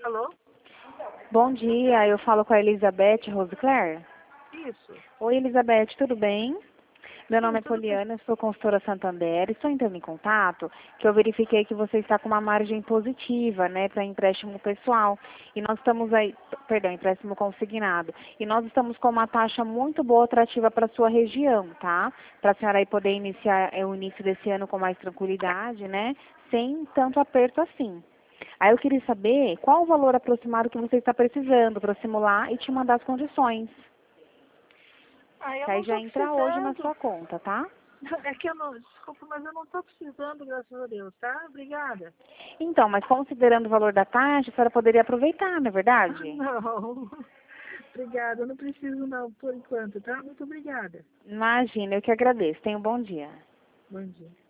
Alô? Bom dia, eu falo com a Elizabeth Roseclair. Isso. Oi, Elizabeth, tudo bem? Meu Sim, nome é tudo bem. Poliana, eu sou consultora Santander. Estou entrando em contato que eu verifiquei que você está com uma margem positiva, né, para empréstimo pessoal. E nós estamos aí, perdão, empréstimo consignado. E nós estamos com uma taxa muito boa, atrativa para a sua região, tá? Para a senhora aí poder iniciar o início desse ano com mais tranquilidade, né? Sem tanto aperto assim. Aí eu queria saber qual o valor aproximado que você está precisando para simular e te mandar as condições. Eu Que não aí já estou entra hoje na precisando. sua conta, tá? É que eu não, desculpa, mas eu não estou precisando, graças a Deus, tá? Obrigada. Então, mas considerando o valor da taxa, a senhora poderia aproveitar, não é verdade? Não. Obrigada, eu não preciso não, por enquanto, tá? Muito obrigada. Imagina, eu que agradeço. Tenha um bom dia. Bom dia.